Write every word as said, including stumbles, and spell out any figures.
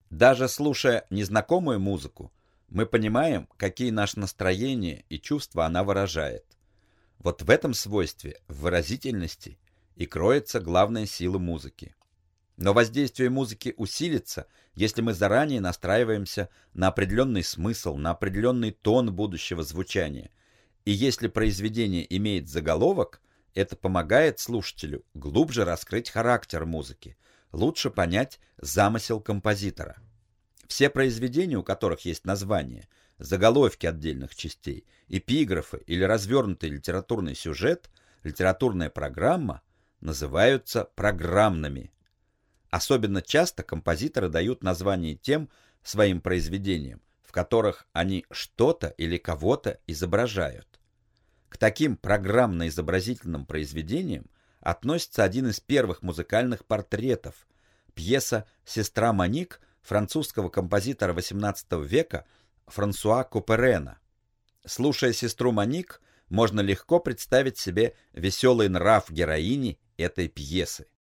Даже слушая незнакомую музыку, мы понимаем, какие наши настроения и чувства она выражает. Вот в этом свойстве, в выразительности, и кроется главная сила музыки. Но воздействие музыки усилится, если мы заранее настраиваемся на определенный смысл, на определенный тон будущего звучания. И если произведение имеет заголовок, это помогает слушателю глубже раскрыть характер музыки, лучше понять замысел композитора. Все произведения, у которых есть название, заголовки отдельных частей, эпиграфы или развернутый литературный сюжет, литературная программа, называются программными. Особенно часто композиторы дают название тем своим произведениям, в которых они что-то или кого-то изображают. К таким программно-изобразительным произведениям относится один из первых музыкальных портретов, пьеса «Сестра Моник» французского композитора восемнадцатого века Франсуа Куперена. Слушая «Сестру Моник», можно легко представить себе веселый нрав героини этой пьесы.